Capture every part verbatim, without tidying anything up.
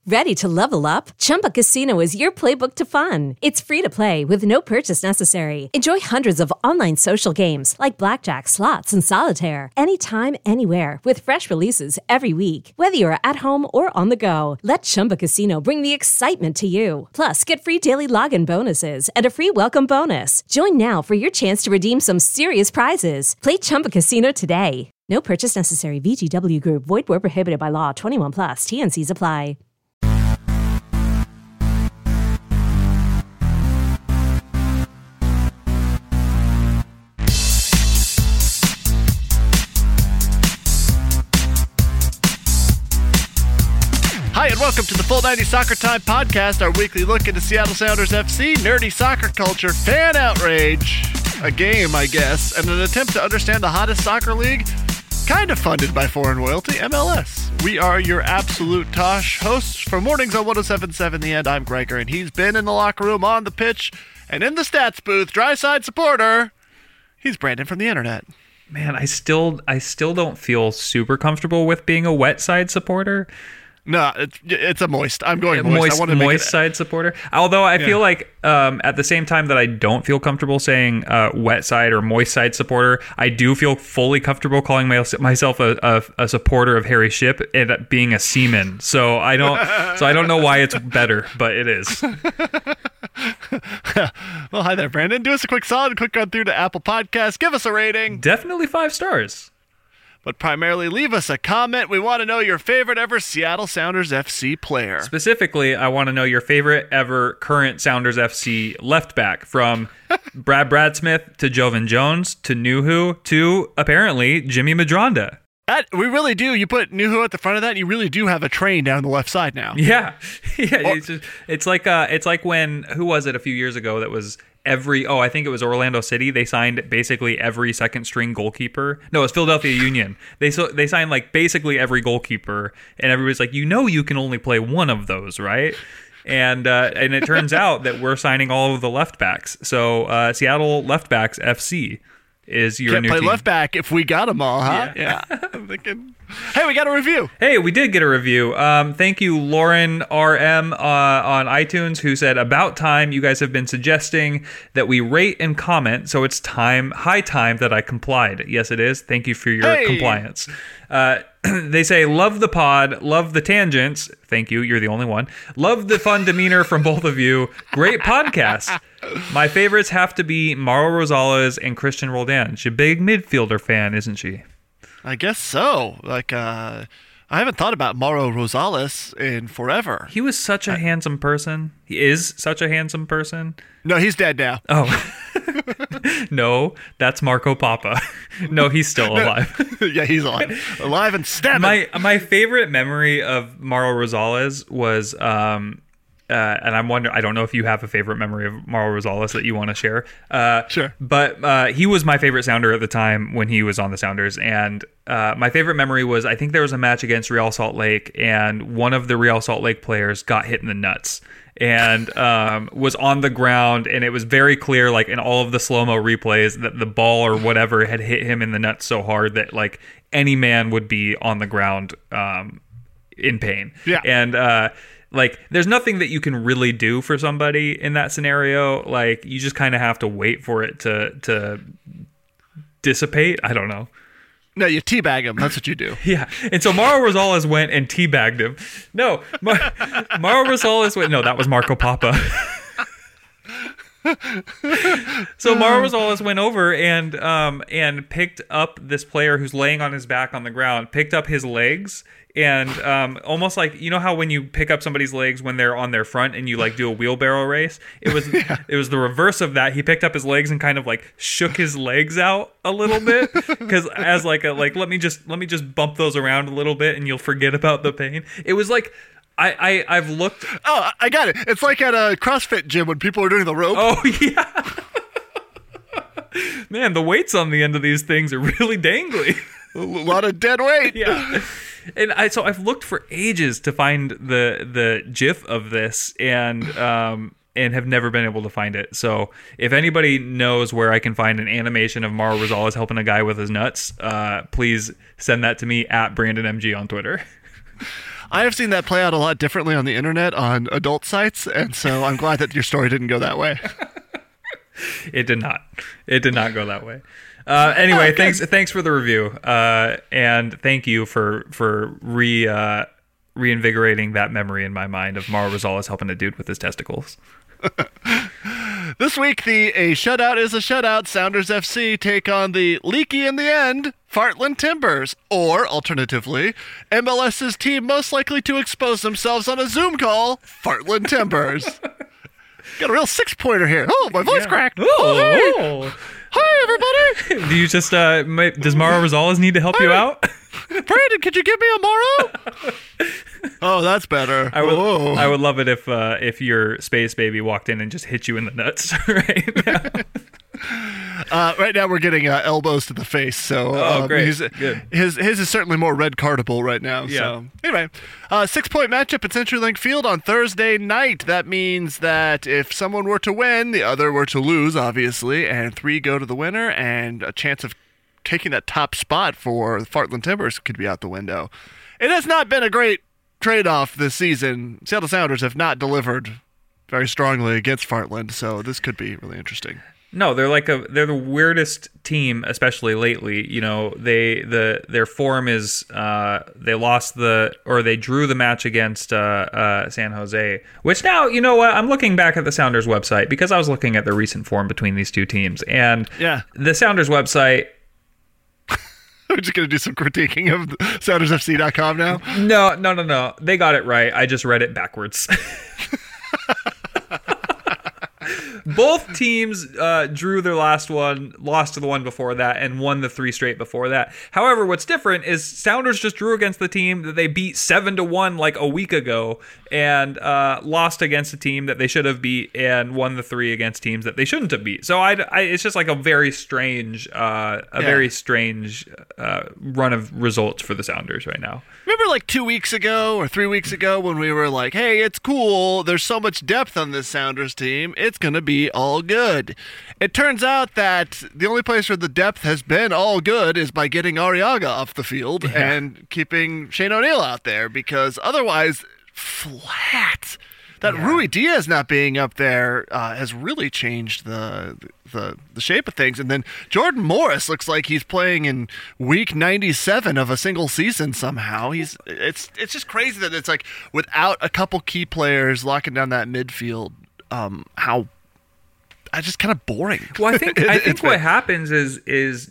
Ready to level up? Chumba Casino is your playbook to fun. It's free to play with no purchase necessary. Enjoy hundreds of online social games like blackjack, slots, and solitaire anytime, anywhere with fresh releases every week. Whether you're at home or on the go, let Chumba Casino bring the excitement to you. Plus, get free daily login bonuses and a free welcome bonus. Join now for your chance to redeem some serious prizes. Play Chumba Casino today. No purchase necessary. V G W Group. Void where prohibited by law. twenty-one plus. T N Cs apply. Hi, and welcome to the Full ninety Soccer Time podcast, our weekly look into Seattle Sounders F C, nerdy soccer culture, fan outrage, a game, I guess, and an attempt to understand the hottest soccer league, kind of funded by foreign royalty, M L S. We are your absolute Tosh hosts for Mornings on one oh seven point seven The End. I'm Gregor, and he's been in the locker room, on the pitch, and in the stats booth, dry side supporter. He's Brandon from the internet. Man, I still, I still don't feel super comfortable with being a wet side supporter. No, it's, it's a moist. I'm going moist. Moist, I want to make moist it... side supporter. Although I yeah. feel like um, at the same time that I don't feel comfortable saying uh, wet side or moist side supporter, I do feel fully comfortable calling my, myself a, a, a supporter of Harry Shipp and being a seaman. So I don't. so I don't know why it's better, but it is. Well, hi there, Brandon. Do us a quick solid, quick run through to Apple Podcasts. Give us a rating. Definitely five stars. But primarily, leave us a comment. We want to know your favorite ever Seattle Sounders F C player. Specifically, I want to know your favorite ever current Sounders F C left back, from Brad Bradsmith to Jovan Jones to Nuhu to, apparently, Jimmy Madronda. That, we really do. You put Nuhu at the front of that, and you really do have a train down the left side now. Yeah. yeah or, it's, just, it's, like, uh, it's like when, who was it a few years ago that was... Every oh I think it was Orlando City. They signed basically every second string goalkeeper. No, it was Philadelphia Union. They so they signed like basically every goalkeeper, and everybody's like, you know, you can only play one of those, right? And uh, and it turns out that we're signing all of the left backs. So uh, Seattle Left Backs F C is your Can't new play team. Left back if we got them all, huh? Yeah. yeah. I'm thinking, hey, we got a review. Hey, we did get a review. Um, thank you, Lauren R M uh, on iTunes, who said, about time. You guys have been suggesting that we rate and comment, so it's time, high time that I complied. Yes, it is. Thank you for your hey. compliance. Uh, they say, love the pod, love the tangents. Thank you. You're the only one. Love the fun demeanor from both of you. Great podcast. My favorites have to be Mauro Rosales and Christian Roldan. She's a big midfielder fan, isn't she? I guess so. Like, uh, I haven't thought about Mauro Rosales in forever. He was such a I, handsome person. He is such a handsome person. No, he's dead now. Oh. No, that's Marco Papa. No, he's still alive. Yeah, he's alive. Alive and stabbing. My my favorite memory of Mauro Rosales was... Um, Uh, and I'm wondering, I don't know if you have a favorite memory of Mauro Rosales that you want to share. Uh, sure. But uh, he was my favorite Sounder at the time when he was on the Sounders. And uh, my favorite memory was, I think there was a match against Real Salt Lake, and one of the Real Salt Lake players got hit in the nuts and um, was on the ground. And it was very clear, like in all of the slow-mo replays, that the ball or whatever had hit him in the nuts so hard that like any man would be on the ground um, in pain. Yeah. And, uh, like, there's nothing that you can really do for somebody in that scenario. Like, you just kind of have to wait for it to to dissipate. I don't know. No, you teabag him. That's what you do. Yeah. And so Mauro Rosales went and teabagged him. No, Mar- Mauro Rosales went. No, that was Marco Papa. So Mauro Rosales went over and um and picked up this player who's laying on his back on the ground, picked up his legs, and um almost like, you know how when you pick up somebody's legs when they're on their front and you like do a wheelbarrow race? It was yeah. It was the reverse of that. He picked up his legs and kind of like shook his legs out a little bit, because as like a like let me just let me just bump those around a little bit and you'll forget about the pain. It was like I, I, I've looked... Oh, I got it. It's like at a CrossFit gym when people are doing the rope. Oh, yeah. Man, the weights on the end of these things are really dangly. A lot of dead weight. Yeah. And I so I've looked for ages to find the the GIF of this, and um and have never been able to find it. So if anybody knows where I can find an animation of Mauro Rosales helping a guy with his nuts, uh, please send that to me at Brandon M G on Twitter. I have seen that play out a lot differently on the internet on adult sites, and so I'm glad that your story didn't go that way. It did not. It did not go that way. Uh, anyway, okay. thanks thanks for the review, uh, and thank you for for re uh, reinvigorating that memory in my mind of Mauro Rosales helping a dude with his testicles. This week, the A Shutout is a Shutout Sounders F C take on the leaky in the end Fartland Timbers, or alternatively, M L S's team most likely to expose themselves on a Zoom call, Fartland Timbers. Got a real six-pointer here. Oh, my voice yeah. cracked. Oh, oh, hey. Hi, everybody. Do you just, uh, does Mauro Rosales need to help Hi. you out? Brandon, could you give me a Mauro? Oh, that's better. I would, I would love it if uh, if your space baby walked in and just hit you in the nuts right now. Uh, right now we're getting uh, elbows to the face, so oh, um, great. He's, Good. his his is certainly more red cardable right now. Yeah. So anyway, uh, six point matchup at CenturyLink Field on Thursday night. That means that if someone were to win, the other were to lose, obviously, and three go to the winner, and a chance of taking that top spot for the Fartland Timbers could be out the window. It has not been a great trade-off this season. Seattle Sounders have not delivered very strongly against Fartland, so this could be really interesting. No, they're like a they're the weirdest team, especially lately. You know, they the their form is uh, they lost the or they drew the match against uh, uh, San Jose, which now you know what I'm looking back at the Sounders website because I was looking at the recent form between these two teams, and yeah, the Sounders website. We're just going to do some critiquing of Sounders F C dot com now? No, no, no, no. They got it right. I just read it backwards. Both teams uh, drew their last one, lost to the one before that, and won the three straight before that. However, what's different is Sounders just drew against the team that they beat seven to one like a week ago, and uh, lost against a team that they should have beat, and won the three against teams that they shouldn't have beat. So I, I it's just like a very strange, uh, a yeah. very strange uh, run of results for the Sounders right now. Remember like two weeks ago or three weeks ago when we were like, hey, it's cool. There's so much depth on this Sounders team. It's going to be all good. It turns out that the only place where the depth has been all good is by getting Arriaga off the field yeah. and keeping Shane O'Neill out there, because otherwise, flat. That yeah. Rui Diaz not being up there uh, has really changed the, the the shape of things. And then Jordan Morris looks like he's playing in week ninety-seven of a single season somehow. He's it's it's just crazy that it's like without a couple key players locking down that midfield, um, how I just kind of boring. Well, I think I think what happens is is.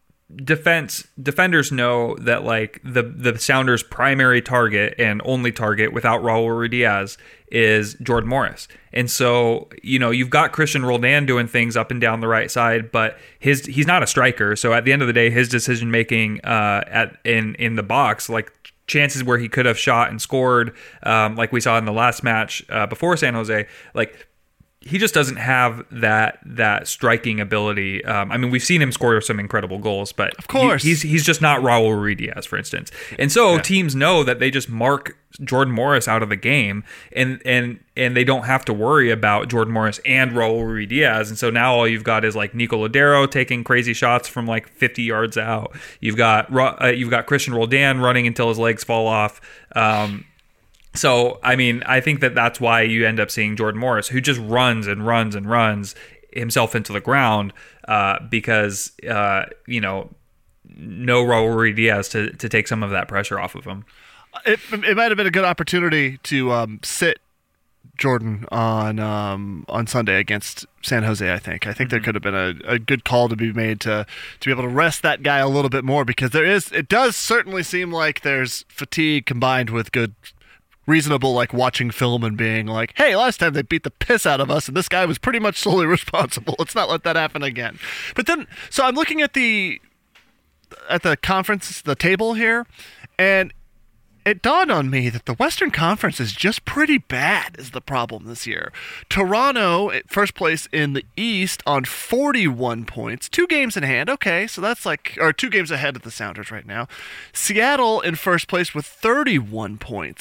Defense defenders know that like the the Sounders' primary target and only target without Raul Ruidiaz is Jordan Morris, and so you know you've got Christian Roldan doing things up and down the right side, but his he's not a striker. So at the end of the day, his decision making uh, at in in the box, like chances where he could have shot and scored, um, like we saw in the last match uh, before San Jose, like. He just doesn't have that that striking ability. Um, I mean, we've seen him score some incredible goals, but of course, he, he's he's just not Raul Ruidiaz, for instance. And so yeah. teams know that they just mark Jordan Morris out of the game, and and and they don't have to worry about Jordan Morris and Raul Ruidiaz. And so now all you've got is like Nico Lodero taking crazy shots from like fifty yards out. You've got uh, you've got Christian Roldan running until his legs fall off. Um, So, I mean, I think that that's why you end up seeing Jordan Morris, who just runs and runs and runs himself into the ground uh, because, uh, you know, no Raul Ruidiaz to, to take some of that pressure off of him. It, it might have been a good opportunity to um, sit Jordan on um, on Sunday against San Jose, I think. I think mm-hmm. there could have been a, a good call to be made to, to be able to rest that guy a little bit more, because there is, it does certainly seem like there's fatigue combined with good reasonable, like watching film and being like, hey, last time they beat the piss out of us and this guy was pretty much solely responsible. Let's not let that happen again. But then, so I'm looking at the at the conference, the table here, and it dawned on me that the Western Conference is just pretty bad is the problem this year. Toronto, at first place in the East on forty-one points, two games in hand. Okay, so that's like, or two games ahead of the Sounders right now. Seattle in first place with thirty-one points.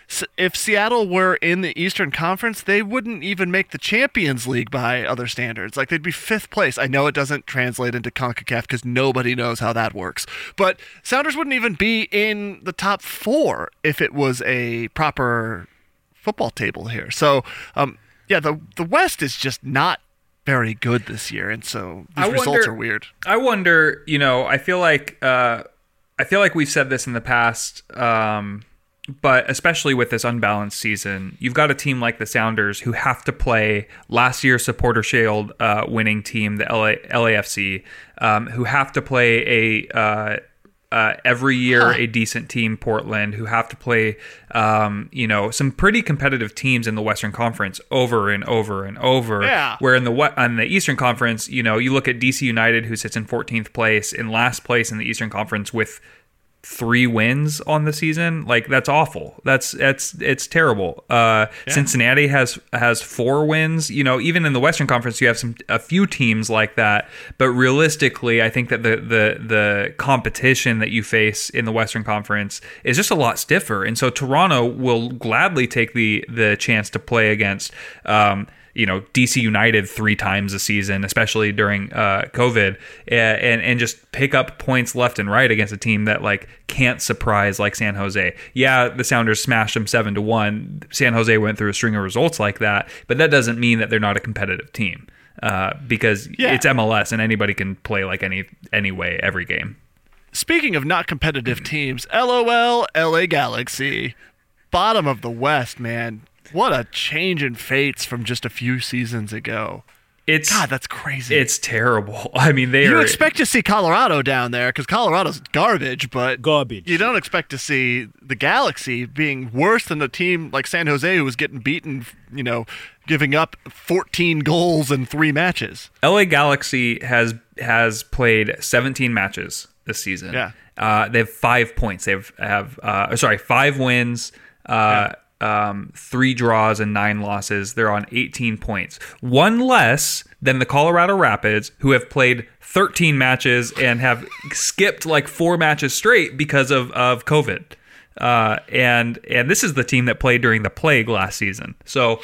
if Seattle were in the Eastern Conference, they wouldn't even make the Champions League by other standards. Like, they'd be fifth place. I know it doesn't translate into CONCACAF because nobody knows how that works. But Sounders wouldn't even be in the top four if it was a proper football table here. So, um, yeah, the the West is just not very good this year, and so these I results wonder, are weird. I wonder, you know, I feel like uh, I feel like we've said this in the past, um, but especially with this unbalanced season, you've got a team like the Sounders who have to play last year's Supporter Shield uh, winning team, the L A, L A F C, um, who have to play a uh, uh, every year huh. a decent team, Portland, who have to play, um, you know, some pretty competitive teams in the Western Conference over and over and over. Yeah. Where in the on the Eastern Conference, you know, you look at D C United, who sits in fourteenth place, in last place in the Eastern Conference with three wins on the season. Like, that's awful. That's that's it's terrible. Uh, yeah. Cincinnati has has four wins. You know, even in the Western Conference, you have some a few teams like that. But realistically, I think that the the the competition that you face in the Western Conference is just a lot stiffer. And so Toronto will gladly take the the chance to play against Um, you know, D C United three times a season, especially during uh, COVID, and and just pick up points left and right against a team that like can't surprise like San Jose. Yeah, the Sounders smashed them seven to one. San Jose went through a string of results like that, but that doesn't mean that they're not a competitive team uh, because yeah. it's M L S and anybody can play like any any way every game. Speaking of not competitive teams, LOL, L A Galaxy, bottom of the West, man. What a change in fates from just a few seasons ago. It's God, that's crazy. It's terrible. I mean, they you are... expect to see Colorado down there because Colorado's garbage, but garbage. You don't expect to see the Galaxy being worse than a team like San Jose who was getting beaten, you know, giving up fourteen goals in three matches. L A Galaxy has has played seventeen matches this season. Yeah, uh, they have five points. They have have uh, sorry five wins. Uh, yeah. Um, three draws and nine losses. They're on eighteen points. One less than the Colorado Rapids, who have played thirteen matches and have skipped like four matches straight because of, of COVID. Uh, and and this is the team that played during the plague last season. So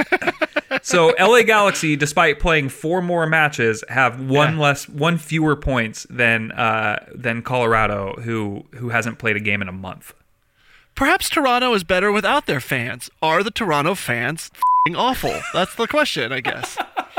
so L A Galaxy, despite playing four more matches, have one yeah. less, one fewer points than uh, than Colorado, who who hasn't played a game in a month. Perhaps Toronto is better without their fans. Are the Toronto fans f***ing awful? That's the question, I guess.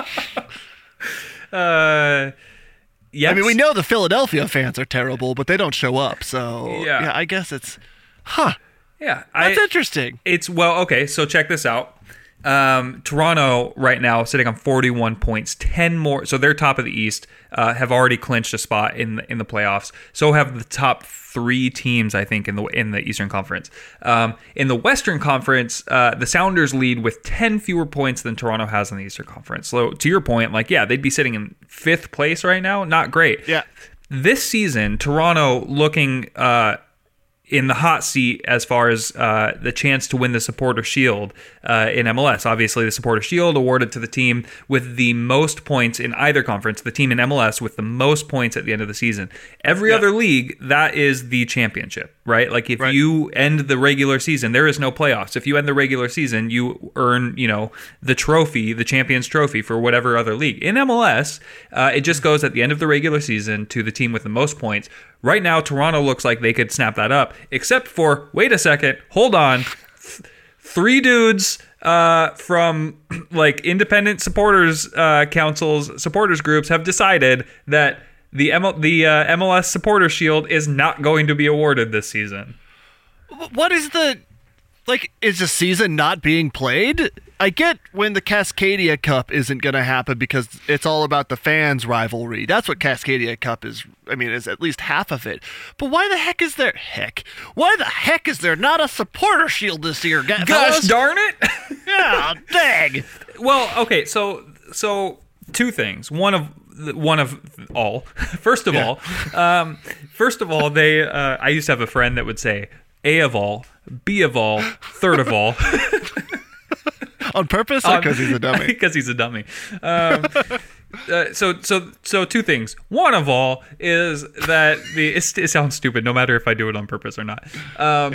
Uh, yes. I mean, we know the Philadelphia fans are terrible, but they don't show up. So, yeah, yeah I guess it's, huh. Yeah. That's I, interesting. It's, well, okay, so check this out. Um, Toronto right now sitting on forty-one points, ten more. So they're top of the East, uh, have already clinched a spot in the, in the playoffs. So have the top three teams, I think, in the in the Eastern Conference. Um, in the Western Conference, uh, the Sounders lead with ten fewer points than Toronto has in the Eastern Conference. So to your point, like, yeah, they'd be sitting in fifth place right now. Not great. Yeah. This season, Toronto looking uh, in the hot seat as far as uh, the chance to win the Supporter Shield uh, in M L S. Obviously, the Supporter Shield awarded to the team with the most points in either conference, the team in M L S with the most points at the end of the season. Every yeah. other league, that is the championship, right? Like, if right. you end the regular season, there is no playoffs. If you end the regular season, you earn, you know, the trophy, the Champions Trophy for whatever other league. In M L S, uh, it just goes at the end of the regular season to the team with the most points. Right now, Toronto looks like they could snap that up, except for, wait a second, hold on, Th- three dudes uh, from like independent supporters uh, councils, supporters groups have decided that the M- the uh, M L S Supporter Shield is not going to be awarded this season. What is the, like, is the season not being played? I get when the Cascadia Cup isn't going to happen because it's all about the fans' rivalry. That's what Cascadia Cup is. I mean, is at least half of it. But why the heck is there, heck, why the heck is there not a Supporter Shield this year? Gosh fellas? Darn it. Yeah, dang. Well, okay, so so two things. One of one of all. First of yeah. all, um, first of all, they. Uh, I used to have a friend that would say A of all, B of all, third of all. On purpose, or because um, he's a dummy? Because he's a dummy. Um, uh, so, so, so, two things. One of all is that the it, it sounds stupid, no matter if I do it on purpose or not. Um, yeah.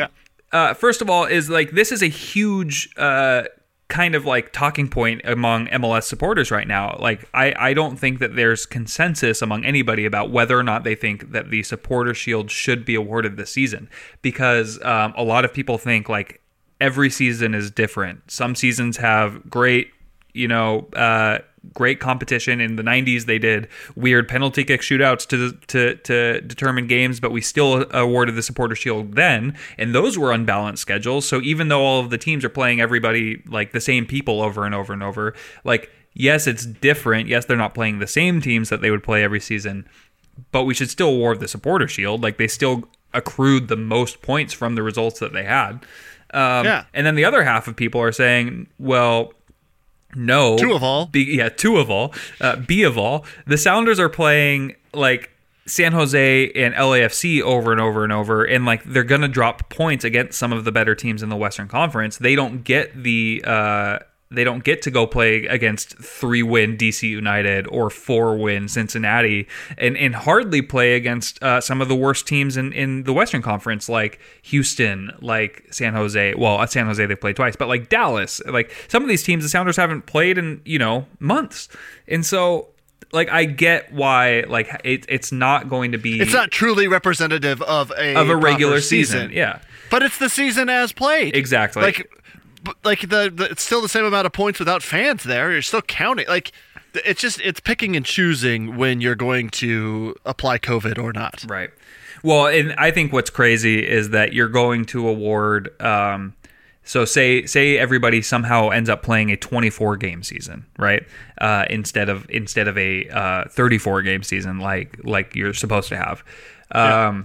uh, first of all, is like this is a huge uh, kind of like talking point among M L S supporters right now. Like, I, I don't think that there's consensus among anybody about whether or not they think that the Supporter Shield should be awarded this season, because um, a lot of people think like every season is different. Some seasons have great, you know, uh, great competition. In the nineties, they did weird penalty kick shootouts to to to determine games, but we still awarded the Supporter Shield then, and those were unbalanced schedules. So even though all of the teams are playing everybody, like the same people over and over and over, like, yes, it's different. Yes, they're not playing the same teams that they would play every season, but we should still award the Supporter Shield. Like, they still accrued the most points from the results that they had. Um, yeah. And then the other half of people are saying, well, no. Two of all. Be, yeah, two of all. Uh, B of all. The Sounders are playing, like, San Jose and L A F C over and over and over, and, like, they're going to drop points against some of the better teams in the Western Conference. They don't get the... Uh, They don't get to go play against three-win D C United or four-win Cincinnati, and, and hardly play against uh, some of the worst teams in, in the Western Conference, like Houston, like San Jose. Well, at San Jose they played twice, but like Dallas. Like, some of these teams the Sounders haven't played in, you know, months. And so, like, I get why, like, it, it's not going to be... It's not truly representative of a Of a regular season. season, yeah. But it's the season as played. Exactly. Like... Like the, the it's still the same amount of points without fans there. You're still counting. Like, it's just it's picking and choosing when you're going to apply COVID or not. Right. Well, and I think what's crazy is that you're going to award. Um, so say say everybody somehow ends up playing a twenty-four game season, right? Uh, instead of instead of a uh, thirty-four game season like like you're supposed to have. Um, yeah.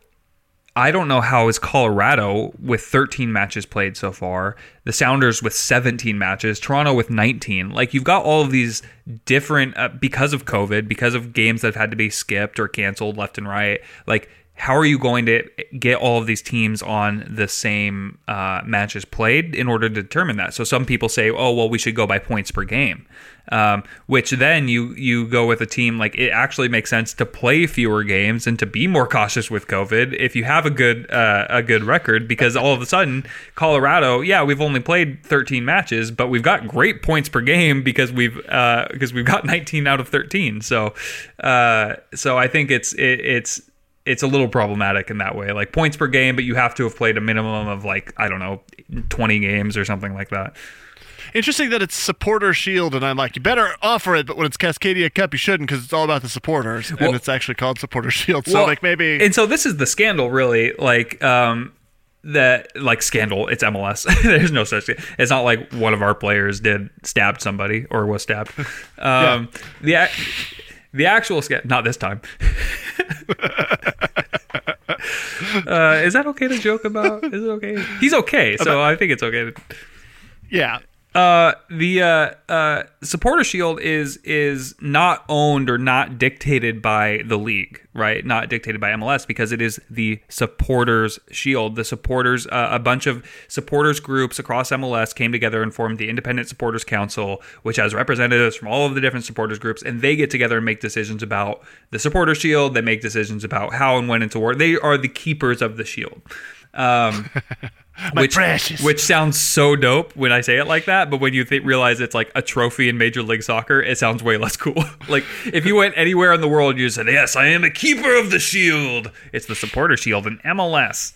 I don't know how is Colorado with thirteen matches played so far, the Sounders with seventeen matches, Toronto with nineteen. Like, you've got all of these different, uh, because of COVID, because of games that have had to be skipped or canceled left and right. Like, how are you going to get all of these teams on the same uh, matches played in order to determine that? So some people say, oh, well, we should go by points per game. Um, which then you you go with a team, like, it actually makes sense to play fewer games and to be more cautious with COVID if you have a good uh, a good record, because all of a sudden Colorado, yeah, we've only played thirteen matches, but we've got great points per game because we've uh, because we've got nineteen out of thirteen. So uh, so I think it's it, it's it's a little problematic in that way, like points per game, but you have to have played a minimum of, like, I don't know, twenty games or something like that. Interesting that it's Supporter Shield, and I'm like, you better offer it, but when it's Cascadia Cup, you shouldn't, because it's all about the supporters, well, and it's actually called Supporter Shield. So, well, like, maybe... And so this is the scandal, really, like, um, that, like, scandal, it's M L S. There's no such thing. It's not like one of our players did, stabbed somebody, or was stabbed. Um, yeah. The the actual scandal, not this time. uh, is that okay to joke about? Is it okay? He's okay, so about, I think it's okay to... Yeah. Uh, the uh, uh, Supporter Shield is is not owned or not dictated by the league, right? Not dictated by M L S, because it is the Supporters Shield. The supporters, uh, a bunch of supporters groups across M L S came together and formed the Independent Supporters Council, which has representatives from all of the different supporters groups, and they get together and make decisions about the Supporter Shield. They make decisions about how and when it's awarded. They are the keepers of the shield. Um, which, which sounds so dope when I say it like that, but when you th- realize it's like a trophy in Major League Soccer, it sounds way less cool. Like, if you went anywhere in the world and you said, yes, I am a keeper of the shield, it's the Supporter Shield in M L S.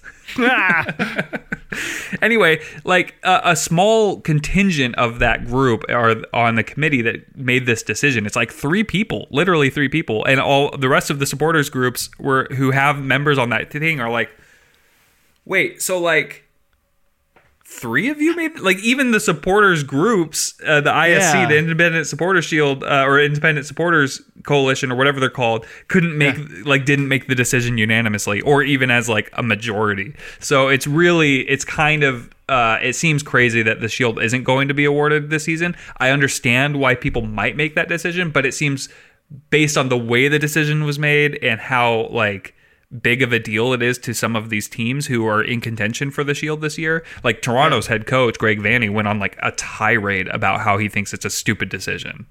Anyway, like, uh, a small contingent of that group are on the committee that made this decision. It's like three people, literally three people, and all the rest of the supporters groups were who have members on that thing are like, wait, so, like, three of you made, like, even the supporters groups, uh, the I S C, yeah. the Independent Supporters Shield, uh, or Independent Supporters Coalition, or whatever they're called, couldn't make, yeah. like, didn't make the decision unanimously, or even as, like, a majority. So it's really, it's kind of, uh, it seems crazy that the Shield isn't going to be awarded this season. I understand why people might make that decision, but it seems, based on the way the decision was made and how, like, big of a deal it is to some of these teams who are in contention for the Shield this year. Like, Toronto's yeah. head coach, Greg Vanney, went on, like, a tirade about how he thinks it's a stupid decision.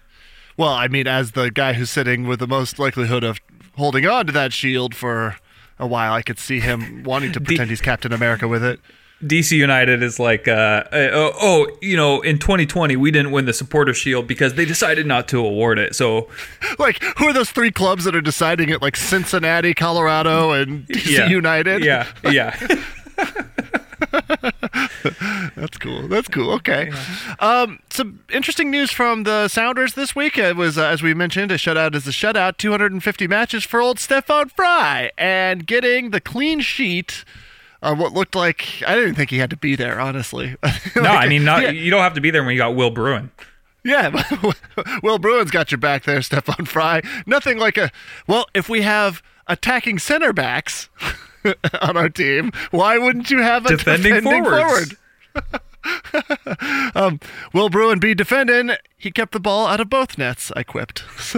Well, I mean, as the guy who's sitting with the most likelihood of holding on to that shield for a while. I could see him wanting to pretend D- he's Captain America with it. D C United is like, uh, uh, oh, you know, in twenty twenty, we didn't win the Supporter Shield because they decided not to award it. So, like, who are those three clubs that are deciding it? Like Cincinnati, Colorado, and D C yeah, United? Yeah, yeah. That's cool. That's cool. Okay. Yeah. Um, some interesting news from the Sounders this week. It was, uh, as we mentioned, a shutout is a shutout. two hundred fifty matches for old Stefan Frei. And getting the clean sheet on what looked like... I didn't think he had to be there, honestly. like, no, I mean, not, yeah. you don't have to be there when you got Will Bruin. Yeah, Will Bruin's got your back there, Stefan Frei. Nothing like a... Well, if we have attacking center backs... on our team, why wouldn't you have a defending, defending forwards. forward? um, Will Bruin be defending? He kept the ball out of both nets, I quipped. So.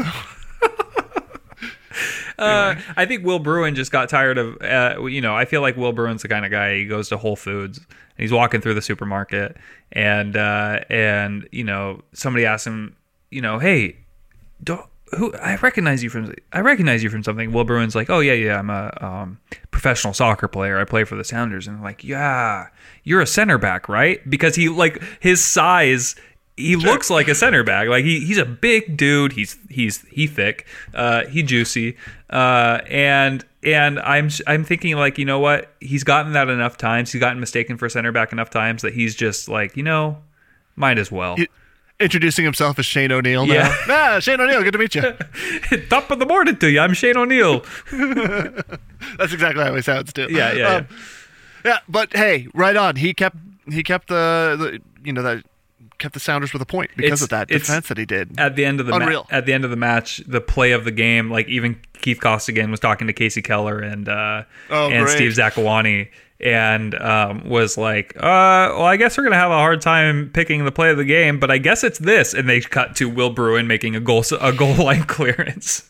uh, I think Will Bruin just got tired of, uh, you know, I feel like Will Bruin's the kind of guy, he goes to Whole Foods, and he's walking through the supermarket, and, uh, and you know, somebody asks him, you know, hey, don't, Who I recognize you from? I recognize you from something. Will Bruin's like, oh yeah, yeah, I'm a um, professional soccer player. I play for the Sounders. And I'm like, yeah, you're a center back, right? Because he like his size, he sure. looks like a center back. Like he he's a big dude. He's he's he thick. Uh, he juicy. Uh, and and I'm I'm thinking like, you know what? He's gotten that enough times. He's gotten mistaken for center back enough times that he's just like, you know, might as well. It- Introducing himself as Shane O'Neill now. Yeah. Ah, Shane O'Neill, good to meet you. Top of the morning to you. I'm Shane O'Neill. That's exactly how he sounds too. Yeah, yeah, um, yeah. Yeah, but hey, right on. He kept he kept the, the you know that kept the Sounders with a point because It's- of that it's- defense that he did. At the end of the ma- Unreal. at the end of the match, the play of the game, like even Keith Costigan was talking to Casey Keller and uh, Oh, and great. Steve Zakuani, and um, was like, uh, well, I guess we're gonna have a hard time picking the play of the game, but I guess it's this. And they cut to Will Bruin making a goal a goal line clearance.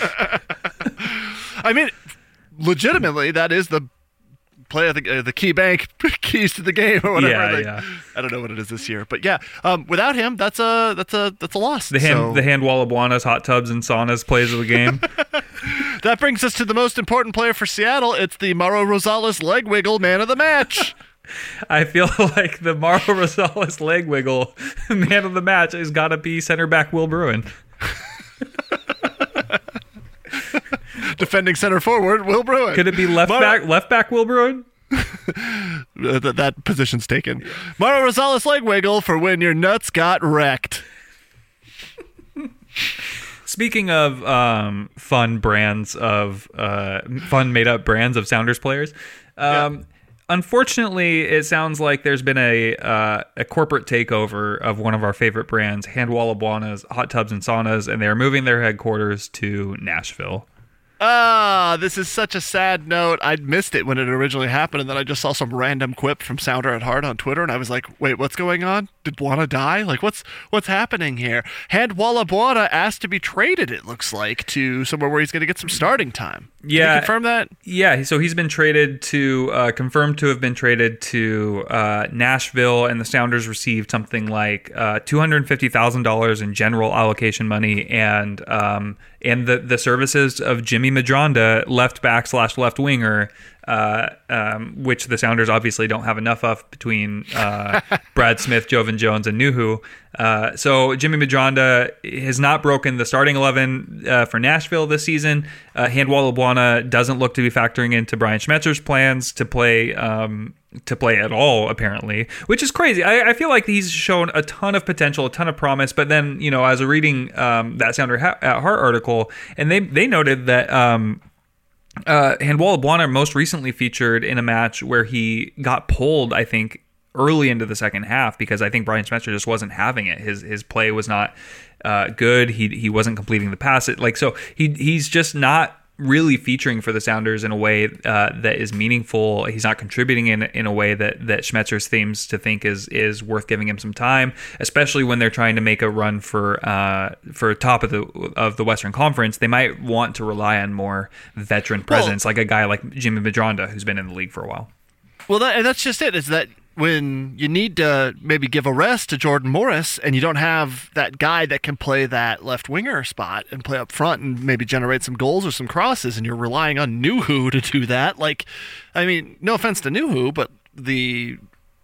I mean, legitimately, that is the play of the uh, the key bank keys to the game or whatever. Yeah, Like, yeah. I don't know what it is this year, but yeah, um, without him, that's a that's a that's a loss. The hand So- the hand wall of Buanas, hot tubs, and saunas plays of the game. That brings us to the most important player for Seattle. It's the Mauro Rosales leg wiggle man of the match. I feel like the Mauro Rosales leg wiggle man of the match has got to be center back Will Bruin. Defending center forward, Will Bruin. Could it be left Mar- back left back Will Bruin? Uh, that, that position's taken. Mauro Rosales leg wiggle for when your nuts got wrecked. Speaking of um, fun brands of uh, fun made up brands of Sounders players, um, Yeah. unfortunately, it sounds like there's been a uh, a corporate takeover of one of our favorite brands, Handwalla Buanas, Hot Tubs and Saunas, and they are moving their headquarters to Nashville. Ah, this is such a sad note. I missed it when it originally happened, and then I just saw some random quip from Sounder at Heart on Twitter, and I was like, wait, what's going on? Did Buana die? Like, what's what's happening here? Handwalla Buana asked to be traded, it looks like, to somewhere where he's going to get some starting time. Can Yeah. you confirm that? Yeah, so he's been traded to, uh, confirmed to have been traded to uh, Nashville, and the Sounders received something like uh, two hundred fifty thousand dollars in general allocation money, and um, and the, the services of Jimmy Madronda, left back slash left winger, uh, um, which the Sounders obviously don't have enough of between uh, Brad Smith, Jovan Jones, and Nuhu. Uh, so Jimmy Madronda has not broken the starting eleven uh, for Nashville this season. Uh, Handwalla Buana doesn't look to be factoring into Brian Schmetzer's plans to play um, to play at all, apparently, which is crazy. I, I feel like he's shown a ton of potential, a ton of promise. But then, you know, as a reading um, that Sounder ha- at Heart article, and they they noted that. Um, Uh, Handwalla Buana most recently featured in a match where he got pulled, I think, early into the second half because I think Brian Schmetzer just wasn't having it. His his play was not uh, good. He he wasn't completing the pass. It like so he he's just not really featuring for the Sounders in a way uh, that is meaningful. He's not contributing in in a way that that Schmetzer seems to think is is worth giving him some time, especially when they're trying to make a run for uh, for top of the of the Western Conference. They might want to rely on more veteran presence, Well, like a guy like Jimmy Madronda, who's been in the league for a while. Well, that, and that's just it, is that when you need to maybe give a rest to Jordan Morris and you don't have that guy that can play that left winger spot and play up front and maybe generate some goals or some crosses, and you're relying on Nuhu to do that. Like, I mean, no offense to Nuhu, but the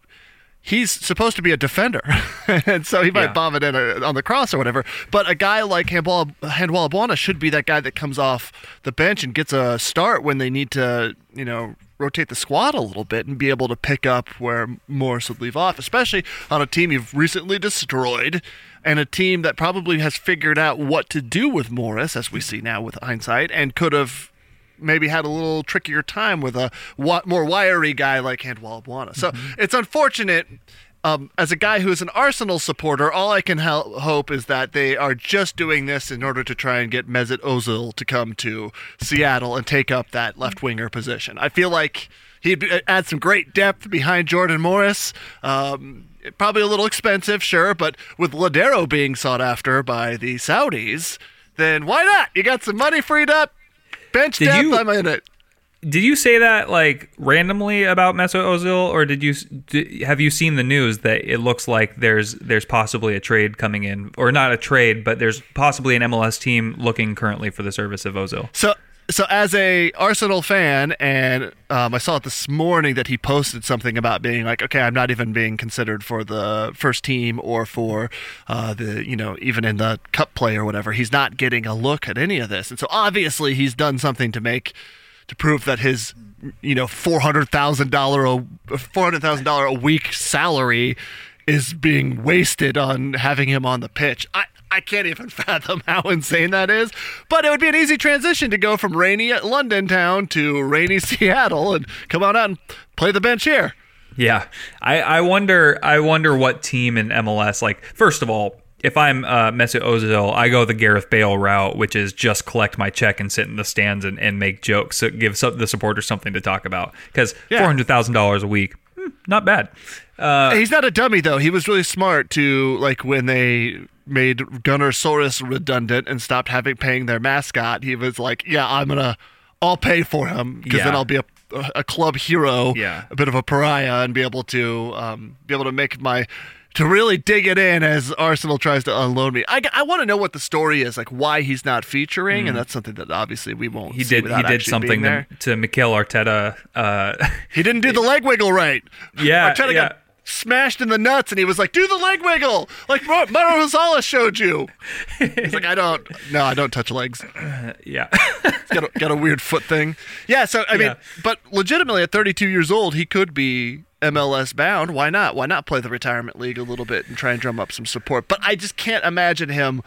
he's supposed to be a defender, and so he might Yeah. bomb it in a, on the cross or whatever. But a guy like Handball Handball Abuana should be that guy that comes off the bench and gets a start when they need to, you know, rotate the squad a little bit and be able to pick up where Morris would leave off, especially on a team you've recently destroyed and a team that probably has figured out what to do with Morris, as we see now with hindsight, and could have maybe had a little trickier time with a wa- more wiry guy like Handball Abuana. So mm-hmm. it's unfortunate. Um, as a guy who is an Arsenal supporter, all I can hel- hope is that they are just doing this in order to try and get Mesut Ozil to come to Seattle and take up that left winger position. I feel like he'd add some great depth behind Jordan Morris. Um, probably a little expensive, sure, but with Ladero being sought after by the Saudis, then why not? You got some money freed up. Bench Did depth, you- I'm in it. Did you say that like randomly about Mesut Ozil, or did you did, have you seen the news that it looks like there's there's possibly a trade coming in, or not a trade, but there's possibly an M L S team looking currently for the service of Ozil? So, so as a Arsenal fan, and um, I saw it this morning that he posted something about being like, okay, I'm not even being considered for the first team or for uh, the, you know, even in the cup play or whatever. He's not getting a look at any of this, and so obviously he's done something to make. To prove that his, you know, four hundred thousand dollars a four hundred thousand dollars a week salary is being wasted on having him on the pitch. I, I can't even fathom how insane that is. But it would be an easy transition to go from rainy London town to rainy Seattle and come on out and play the bench here. Yeah, I, I wonder. I wonder what team in M L S. Like, first of all, if I'm uh, Mesut Ozil, I go the Gareth Bale route, which is just collect my check and sit in the stands and, and make jokes. So give some, the supporters something to talk about. Because Yeah. four hundred thousand dollars a week, hmm, not bad. Uh, He's not a dummy, though. He was really smart to, like, when they made Gunnar Soros redundant and stopped having paying their mascot, he was like, yeah, I'm going to, I'll pay for him because Yeah. then I'll be a, a club hero, Yeah. a bit of a pariah, and be able to um, be able to make my... to really dig it in as Arsenal tries to unload me. I, I want to know what the story is, like why he's not featuring, mm. and that's something that obviously we won't he see did. without He did actually something being there. to, to Mikel Arteta. Uh, He didn't do the leg wiggle right. Yeah, Arteta yeah. got smashed in the nuts, and he was like, do the leg wiggle, like Mar- Mauro Gonzalez showed you. He's like, I don't, no, I don't touch legs. yeah. He's got a, got a weird foot thing. Yeah, so, I mean, Yeah. but legitimately at thirty-two years old, he could be M L S bound. Why not? Why not play the retirement league a little bit and try and drum up some support? But I just can't imagine him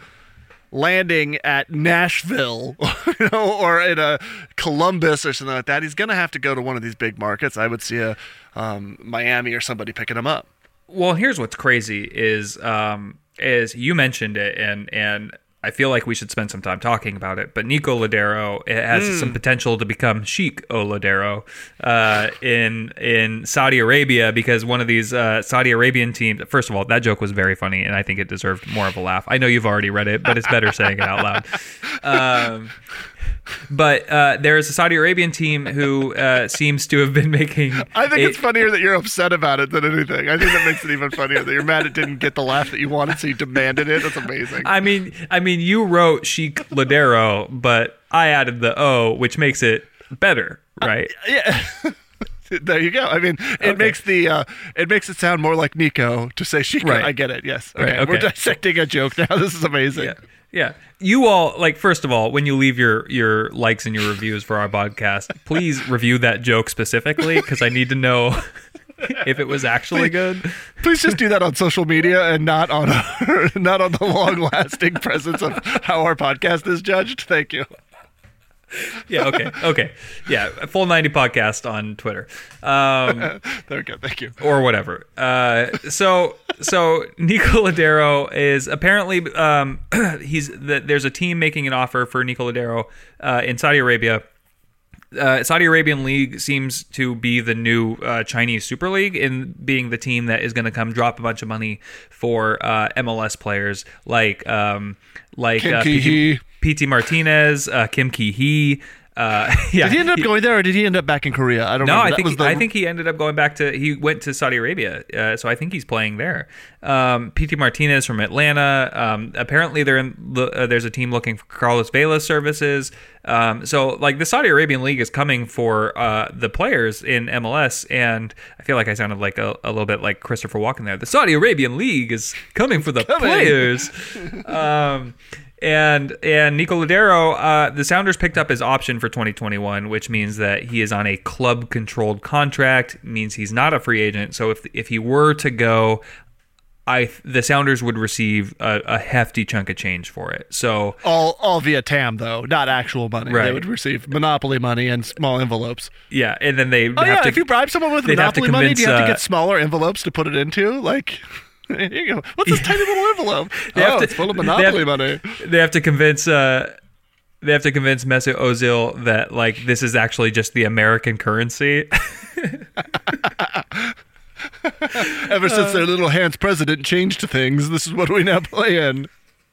landing at Nashville you know, or in a Columbus or something like that. He's going to have to go to one of these big markets. I would see a um, Miami or somebody picking him up. Well, here's what's crazy is um, is you mentioned it, and and I feel like we should spend some time talking about it. But Nico Ladero it has Mm. some potential to become Sheikh O Ladero uh, in in Saudi Arabia, because one of these uh, Saudi Arabian teams. First of all, that joke was very funny, and I think it deserved more of a laugh. I know you've already read it, but it's better saying it out loud. Um, but uh, there is a Saudi Arabian team who uh, seems to have been making. I think a- it's funnier that you're upset about it than anything. I think that makes it even funnier that you're mad it didn't get the laugh that you wanted, so you demanded it. That's amazing. I mean, I mean, you wrote Sheikh Ladero, but I added the O, which makes it better, right? Yeah. There you go. I mean, it Okay. makes the uh, it makes it sound more like Nico to say Chico. Right. I get it. Yes. Okay. Right, okay. We're dissecting a joke now. This is amazing. Yeah. Yeah. You all, like, first of all, when you leave your, your likes and your reviews for our podcast, please review that joke specifically, because I need to know if it was actually good. Please just do that on social media and not on our, not on the long-lasting presence of how our podcast is judged. Thank you. Yeah, okay. Okay. Yeah, Full ninety Podcast on Twitter. Um, There we go. Thank you. or whatever. Uh, so so Nico Ladero is apparently um, he's the, there's a team making an offer for Nico Ladero uh, in Saudi Arabia. Uh, Saudi Arabian League seems to be the new uh, Chinese Super League in being the team that is going to come drop a bunch of money for uh, M L S players like um, like Kim uh, Ki-hee. P T Martinez, uh, Kim Ki-hee, Uh, yeah. Did he end up going there, or did he end up back in Korea? I don't No, know. I think he, I think he ended up going back to he went to Saudi Arabia, uh, so I think he's playing there. Um, P T Martinez from Atlanta. Um, apparently, they're in, uh, there's a team looking for Carlos Vela's services. Um, so, like the Saudi Arabian League is coming for uh, the players in M L S, and I feel like I sounded like a, a little bit like Christopher Walken there. The Saudi Arabian League is coming for the players. Um, And and Nico Lodeiro, uh, the Sounders picked up his option for twenty twenty-one, which means that he is on a club-controlled contract. Means he's not a free agent. So if if he were to go, I the Sounders would receive a, a hefty chunk of change for it. So all all via T A M though, not actual money. Right. They would receive monopoly money and small envelopes. yeah, and then they Oh have yeah, to. if you bribe someone with they'd have to monopoly money, do you have convince, to uh, get smaller envelopes to put it into? Like, here you go. What's this tiny little envelope? They have Oh, to- it's full of they monopoly have- money. They have to convince. Uh, they have to convince Mesut Ozil that like this is actually just the American currency. Ever since their little Hans president changed things, this is what we now play in.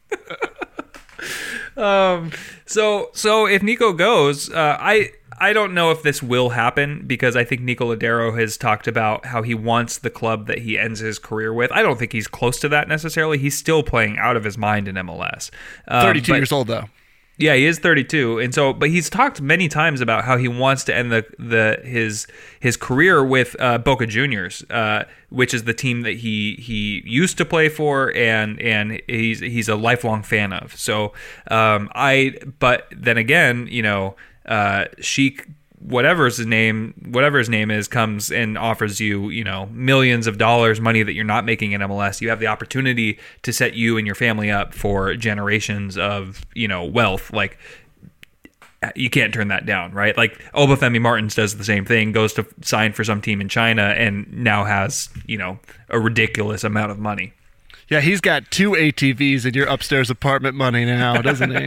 Um, so so if Nico goes, uh, I I don't know if this will happen because I think Nico Lodeiro has talked about how he wants the club that he ends his career with. I don't think he's close to that necessarily. He's still playing out of his mind in M L S. Um, Thirty-two but- years old though. Yeah, he is thirty-two, and so but he's talked many times about how he wants to end the the his his career with uh, Boca Juniors, uh, which is the team that he he used to play for, and and he's he's a lifelong fan of. So um, I, but then again, you know, uh, Sheik, whatever his name, whatever his name is, comes and offers you, you know, millions of dollars, money that you're not making in M L S. You have the opportunity to set you and your family up for generations of, you know, wealth. Like, you can't turn that down, right? Like, Obafemi Martins does the same thing, goes to sign for some team in China, and now has, you know, a ridiculous amount of money. Yeah, he's got two A T Vs in your upstairs apartment money now, doesn't he?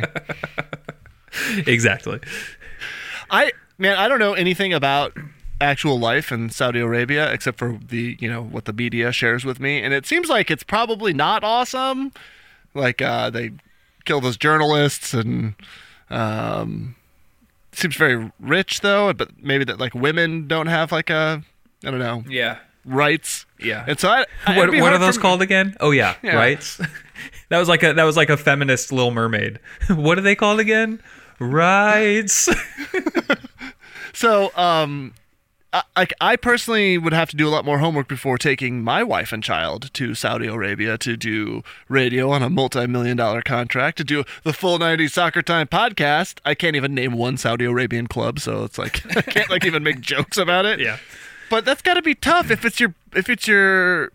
Exactly. I man, I don't know anything about actual life in Saudi Arabia except for the, you know, what the media shares with me, and it seems like it's probably not awesome. Like uh, they kill those journalists, and um, seems very rich though. But maybe that like women don't have like a, I don't know, Yeah. rights. Yeah. And so I, I What, it'd be what hard are those for me- called again? Oh yeah, Yeah. rights. That was like a that was like a feminist Little Mermaid. What are they called again? Rights. So, um, I, like I personally would have to do a lot more homework before taking my wife and child to Saudi Arabia to do radio on a multi-million dollar contract, to do the full nineties Soccer Time podcast. I can't even name one Saudi Arabian club, so it's like I can't like even make jokes about it. Yeah. But that's got to be tough if it's your if it's your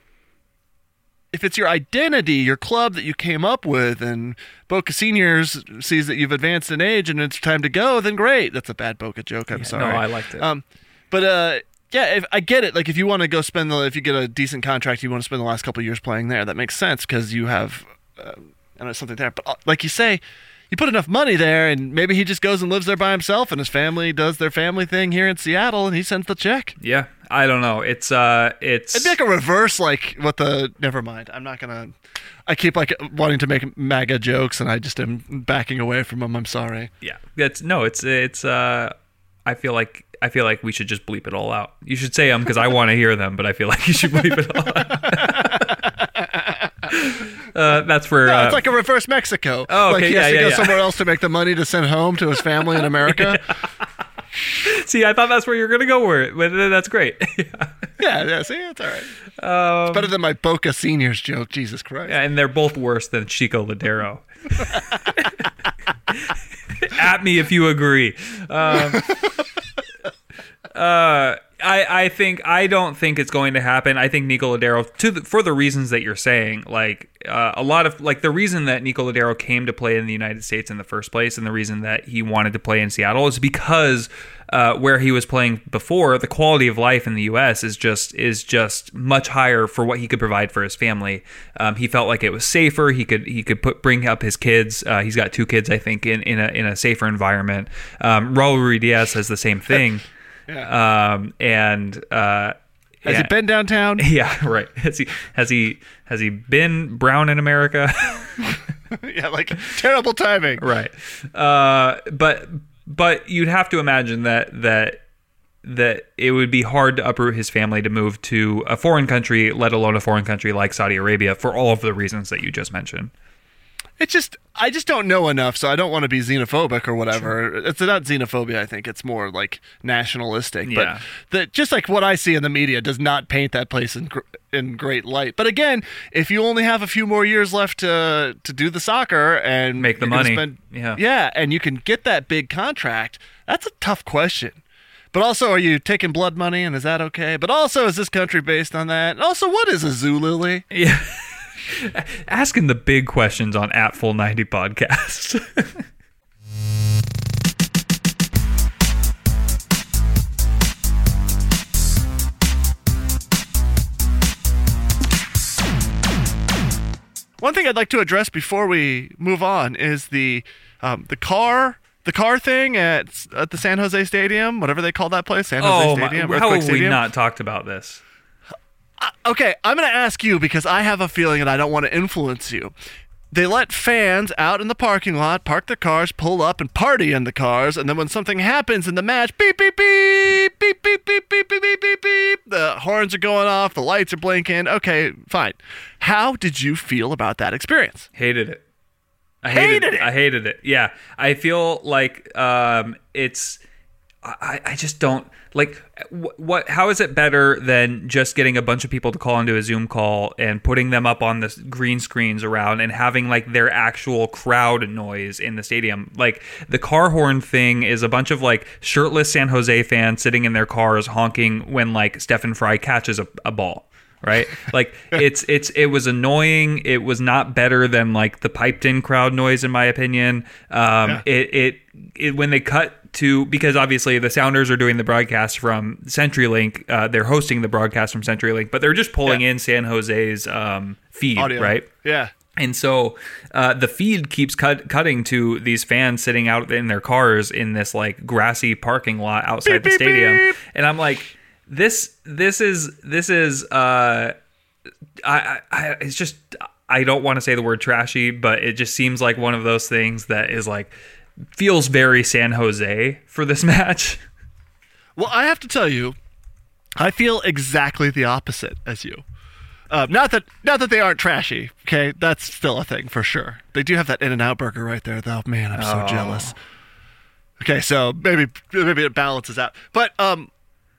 if it's your identity, your club that you came up with, and Boca Seniors sees that you've advanced in age and it's time to go, then great. That's a bad Boca joke. I'm Yeah, sorry. no, I liked it. Um, but uh, yeah, if, I get it. Like if you want to go spend the, if you get a decent contract, you want to spend the last couple of years playing there. That makes sense because you have, uh, I know something there. But uh, like you say, you put enough money there, and maybe he just goes and lives there by himself, and his family does their family thing here in Seattle, and he sends the check. Yeah. I don't know. It's uh it's It'd be like a reverse, like what the. Never mind. I'm not gonna. I keep like wanting to make MAGA jokes, and I just am backing away from them. I'm sorry. yeah. It's no, it's it's uh I feel like I feel like we should just bleep it all out. You should say them because I want to hear them, but I feel like you should bleep it all out. uh, that's for No, uh, it's like a reverse Mexico. Oh, Like okay, he yeah, has to yeah, go yeah. somewhere else to make the money to send home to his family in America. see, I thought that's where you're gonna go with it, but that's great. yeah, yeah. See, it's all right. um, It's better than my Boca Seniors joke. Jesus Christ. Yeah, and they're both worse than Chico Lodeiro. At me if you agree. Um, uh, I I think I don't think it's going to happen. I think Nico Lodeiro, to the, for the reasons that you're saying, like uh, a lot of like the reason that Nico Lodeiro came to play in the United States in the first place, and the reason that he wanted to play in Seattle is because uh, where he was playing before, the quality of life in the U S is just is just much higher for what he could provide for his family. Um, he felt like it was safer. He could he could put bring up his kids. Uh, he's got two kids, I think, in in a in a safer environment. Um, Raul Ruiz has the same thing. Yeah. Um, and uh, Has yeah, he been downtown? Yeah, right. Has he has he has he been brown in America? yeah, like terrible timing. Right. Uh, but but you'd have to imagine that that that it would be hard to uproot his family to move to a foreign country, let alone a foreign country like Saudi Arabia, for all of the reasons that you just mentioned. It's just, I just don't know enough, so I don't want to be xenophobic or whatever. Sure. It's not xenophobia, I think. It's more like nationalistic. Yeah. But the, just like what I see in the media does not paint that place in in great light. But again, if you only have a few more years left to to do the soccer and make the money, spend, yeah, yeah, and you can get that big contract, that's a tough question. But also, are you taking blood money, and is that okay? But also, is this country based on that? And also, what is a Zulily? Yeah. Asking the big questions on at Full ninety Podcast. One thing I'd like to address before we move on is the um, the car the car thing at at the San Jose Stadium, whatever they call that place, San Jose oh, Stadium. My, how have Stadium. we not talked about this? Uh, okay, I'm going to ask you because I have a feeling and I don't want to influence you. They let fans out in the parking lot, park their cars, pull up, and party in the cars, and then when something happens in the match, beep, beep, beep, beep, beep, beep, beep, beep, beep, beep, beep, the horns are going off, the lights are blinking. Okay, fine. How did you feel about that experience? Hated it. I hated, hated it. it. I hated it. Yeah, I feel like um, it's. I, I just don't like what, what. How is it better than just getting a bunch of people to call into a Zoom call and putting them up on the green screens around and having like their actual crowd noise in the stadium? Like the car horn thing is a bunch of like shirtless San Jose fans sitting in their cars honking when like Stephen Fry catches a, a ball. Right? Like it's it's it was annoying. It was not better than like the piped in crowd noise in my opinion. Um, yeah. it, it it when they cut to, because obviously the Sounders are doing the broadcast from CenturyLink, uh, they're hosting the broadcast from CenturyLink, but they're just pulling yeah. in San Jose's um, feed, audio. Right? Yeah. And so uh, the feed keeps cut, cutting to these fans sitting out in their cars in this like grassy parking lot outside beep, the beep, stadium, beep. and I'm like. This this is this is uh, I, I it's just I don't want to say the word trashy, but it just seems like one of those things that is like feels very San Jose for this match. Well, I have to tell you, I feel exactly the opposite as you. Uh, not that not that they aren't trashy, okay? That's still a thing for sure. They do have that In-N-Out burger right there, though. Man, I'm so oh. jealous. Okay, so maybe maybe it balances out, but um.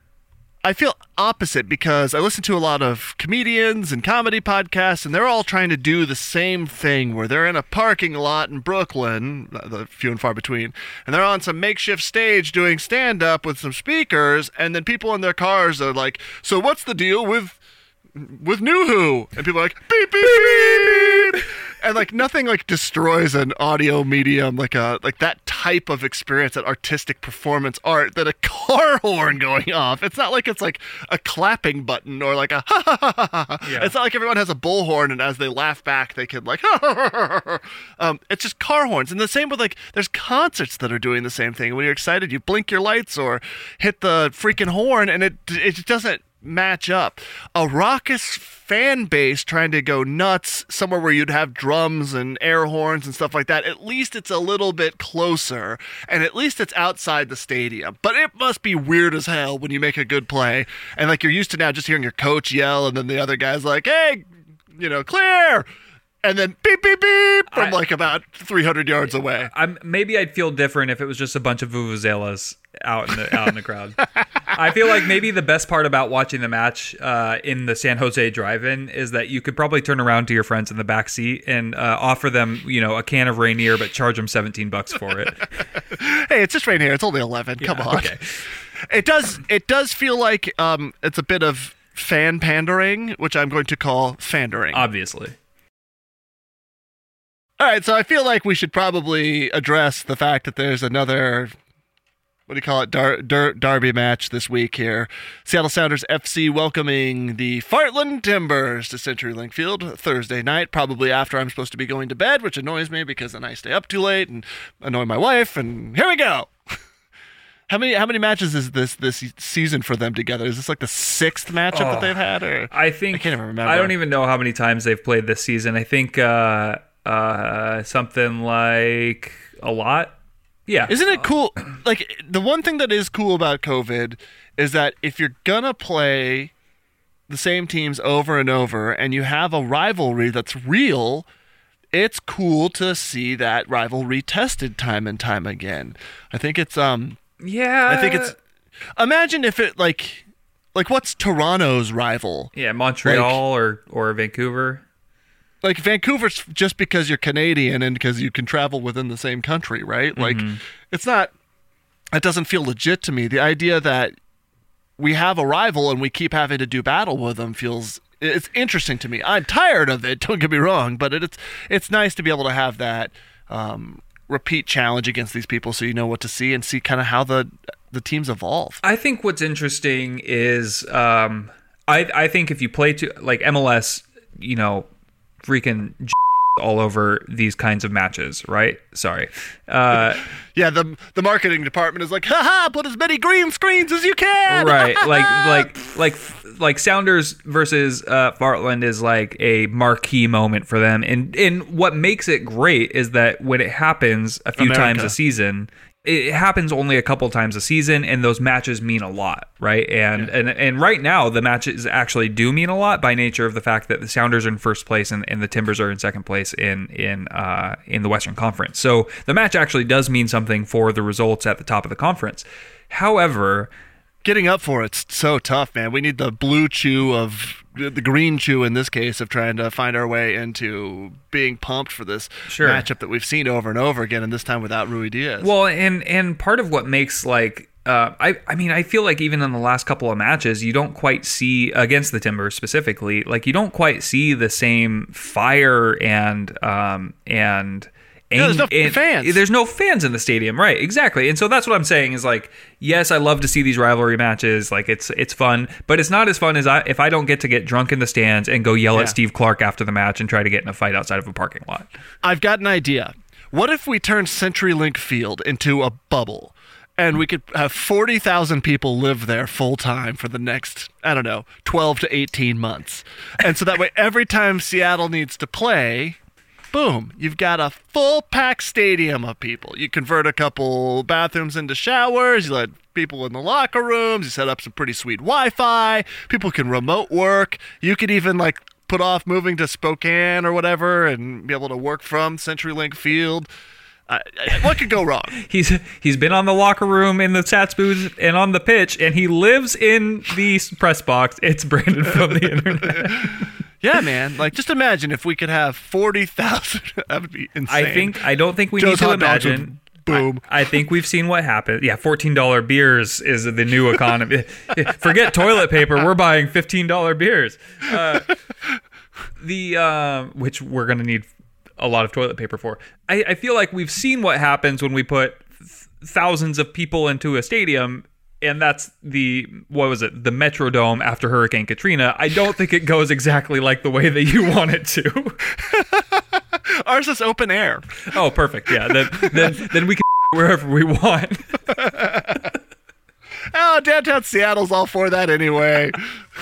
I feel opposite because I listen to a lot of comedians and comedy podcasts, and they're all trying to do the same thing where they're in a parking lot in Brooklyn, the few and far between, and they're on some makeshift stage doing stand-up with some speakers, and then people in their cars are like, so what's the deal with with New Who? And people are like, beep, beep, beep, beep. And like nothing like destroys an audio medium like a like that type of experience, that artistic performance art, than a car horn going off. It's not like it's like a clapping button or like a ha ha ha ha ha. Yeah. It's not like everyone has a bullhorn and as they laugh back they can like ha ha ha ha ha. Um, it's just car horns. And the same with like there's concerts that are doing the same thing. When you're excited, you blink your lights or hit the freaking horn, and it it just doesn't match up. A raucous fan base trying to go nuts somewhere where you'd have drums and air horns and stuff like that, at least it's a little bit closer, and at least it's outside the stadium. But it must be weird as hell when you make a good play and like you're used to now just hearing your coach yell and then the other guy's like, hey, you know, clear, and then beep, beep, beep from I, like about three hundred yards away. I'm, maybe I'd feel different if it was just a bunch of vuvuzelas out in the out in the crowd. I feel like maybe the best part about watching the match uh, in the San Jose drive-in is that you could probably turn around to your friends in the back seat and uh, offer them, you know, a can of Rainier, but charge them seventeen bucks for it. Hey, it's just Rainier. It's only eleven. Yeah, Come on. Okay. It does. It does feel like um, it's a bit of fan pandering, which I'm going to call fandering. Obviously. All right, so I feel like we should probably address the fact that there's another, what do you call it, Dar- Dar- derby match this week here. Seattle Sounders F C welcoming the Fartland Timbers to CenturyLink Field Thursday night, probably after I'm supposed to be going to bed, which annoys me because then I stay up too late and annoy my wife, and here we go. How many how many matches is this this season for them together? Is this like the sixth matchup oh, that they've had? Or I think I can't even remember. I don't even know how many times they've played this season. I think uh, uh, something like a lot. Yeah. Isn't it cool? Like, the one thing that is cool about COVID is that if you're going to play the same teams over and over and you have a rivalry that's real, it's cool to see that rivalry tested time and time again. I think it's, um, yeah. I think it's, imagine if it, like, like what's Toronto's rival? Yeah, Montreal like, or, or Vancouver. Like, Vancouver's just because you're Canadian and because you can travel within the same country, right? Like, Mm-hmm. it's not, it doesn't feel legit to me. The idea that we have a rival and we keep having to do battle with them feels, it's interesting to me. I'm tired of it, don't get me wrong, but it, it's it's nice to be able to have that um, repeat challenge against these people so you know what to see and see kind of how the the teams evolve. I think what's interesting is um, I I think if you play to like M L S, you know, freaking all over these kinds of matches, right? Sorry. Uh, yeah, the the marketing department is like, haha, put as many green screens as you can. Right. Like like like like Sounders versus uh, Fartland is like a marquee moment for them. And and what makes it great is that when it happens a few America. times a season, it happens only a couple times a season, and those matches mean a lot, right? And yeah. and and right now, the matches actually do mean a lot by nature of the fact that the Sounders are in first place and, and the Timbers are in second place in in uh, in the Western Conference. So the match actually does mean something for the results at the top of the conference. However, getting up for it's so tough, man. We need the blue chew of the green chew in this case of trying to find our way into being pumped for this sure. matchup that we've seen over and over again, and this time without Ruidíaz. Well, and and part of what makes like uh, I I mean I feel like even in the last couple of matches you don't quite see against the Timbers specifically, like you don't quite see the same fire and um and. No, there's no and, fans. There's no fans in the stadium, right? Exactly. And so that's what I'm saying is like, yes, I love to see these rivalry matches. Like it's it's fun, but it's not as fun as I if I don't get to get drunk in the stands and go yell yeah. at Steve Clark after the match and try to get in a fight outside of a parking lot. I've got an idea. What if we turn CenturyLink Field into a bubble? And we could have forty thousand people live there full time for the next, I don't know, twelve to eighteen months. And so that way, every time Seattle needs to play, boom, you've got a full-packed stadium of people. You convert a couple bathrooms into showers. You let people in the locker rooms. You set up some pretty sweet Wi-Fi. People can remote work. You could even, like, put off moving to Spokane or whatever and be able to work from CenturyLink Field. Uh, what could go wrong? He's he's been on the locker room, in the Sats booth, and on the pitch, and he lives in the press box. It's Brandon from the internet. Yeah, man. Like, just imagine if we could have forty thousand. That would be insane. I think I don't think we Joe's need to hot dogs would imagine. Boom. I, I think we've seen what happened. Yeah, fourteen dollars beers is the new economy. Forget toilet paper. We're buying fifteen dollars beers. Uh, the uh, which we're going to need a lot of toilet paper for. I, I feel like we've seen what happens when we put th- thousands of people into a stadium. And that's the, what was it, the Metrodome after Hurricane Katrina. I don't think it goes exactly like the way that you want it to. Ours is open air. Oh, perfect. Yeah, then then, then we can wherever we want. Oh, downtown Seattle's all for that anyway.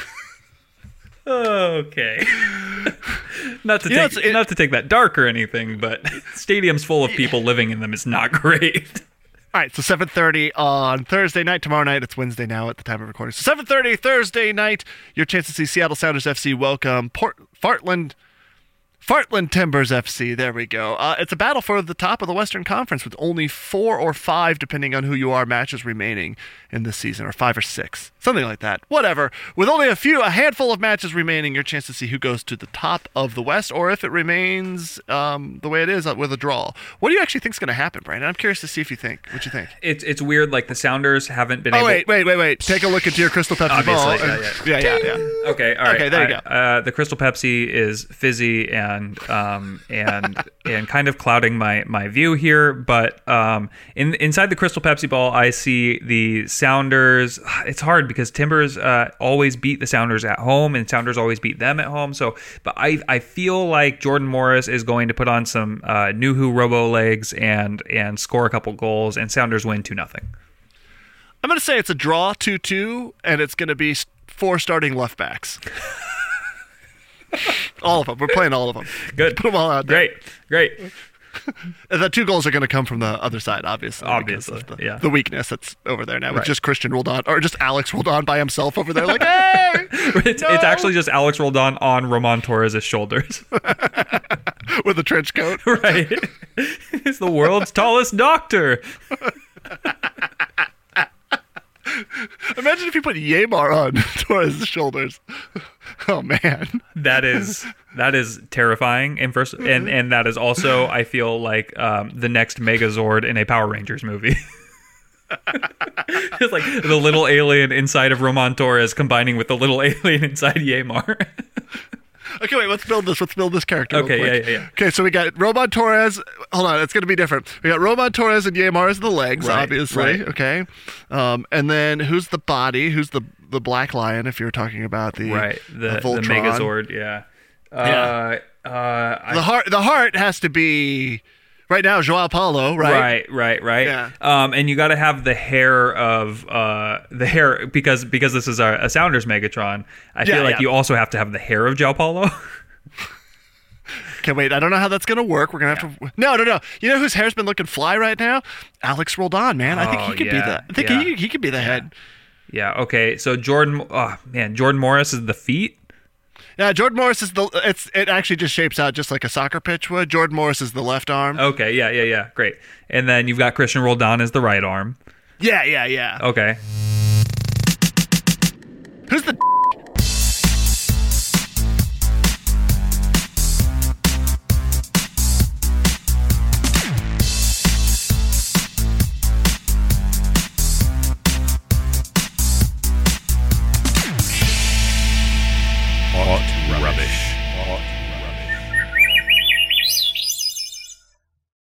Okay. Not to You know, take it- not to take that dark or anything, but stadiums full of people living in them is not great. All right, so seven thirty on Thursday night. Tomorrow night, it's Wednesday now at the time of recording. So seven thirty Thursday night, your chance to see Seattle Sounders F C welcome Port Fartland Fartland Timbers F C. There we go. Uh, it's a battle for the top of the Western Conference with only four or five, depending on who you are, matches remaining in this season, or five or six, something like that. Whatever. With only a few, a handful of matches remaining, your chance to see who goes to the top of the West, or if it remains um, the way it is uh, with a draw. What do you actually think is going to happen, Brandon? I'm curious to see if you think. What you think? It's it's weird. Like the Sounders haven't been Oh able. wait, wait, wait, wait! Take a look into your Crystal Pepsi Obviously, ball. yeah, yeah, yeah, yeah. yeah. Okay, all right. Okay, there you I- go. Uh, the Crystal Pepsi is fizzy and um and and kind of clouding my my view here. But um, in inside the Crystal Pepsi ball, I see the Sounders. It's hard because Timbers uh, always beat the Sounders at home, and Sounders always beat them at home. So, but I I feel like Jordan Morris is going to put on some uh, Nuhu Robo legs and and score a couple goals, and Sounders win two nothing. I'm going to say it's a draw two two, and it's going to be four starting left backs. All of them. We're playing all of them. Good. Put them all out there. Great, great. The two goals are going to come from the other side, obviously. Obviously, the, yeah. The weakness that's over there now with Right. just Christian Roldan, or just Alex Roldan by himself over there like, hey! it's, no! it's actually just Alex Roldan on Roman Torres' shoulders. With a trench coat. Right. He's the world's tallest doctor. Imagine if you put Yamar on Torres' shoulders. Oh, man. That is that is terrifying, and first, and and that is also, I feel like, um, the next Megazord in a Power Rangers movie. It's like the little alien inside of Roman Torres combining with the little alien inside Yamar. Okay, wait, let's build this. Let's build this character. real Okay, quick. yeah, yeah, yeah. Okay, so we got Roman Torres. Hold on, it's going to be different. We got Roman Torres and Yamar as the legs, Right, obviously. right. Okay. Um, and then who's the body? Who's the the Black Lion, if you're talking about the Right, the, uh, the Voltron? Megazord, yeah. Uh, uh, I, The heart, the heart has to be right now. Joao Paulo, right? right, right, right. Yeah. Um, and you got to have the hair of uh, the hair because because this is a, a Sounders Megatron. I Yeah, feel like yeah. you also have to have the hair of Joao Paulo. Okay, wait. I don't know how that's gonna work. We're gonna have to. No, no, no. You know whose hair's been looking fly right now? Alex Roldan, man. I think Oh, he could yeah, be the. I think yeah. he he could be the head. Yeah. Okay. So Jordan, oh man, Jordan Morris is the feet. Yeah, Jordan Morris is the. It's it actually just shapes out just like a soccer pitch would. Jordan Morris is the left arm. Okay. Yeah. Yeah. Yeah. Great. And then you've got Christian Roldan as the right arm. Yeah, yeah, yeah. Okay. Who's the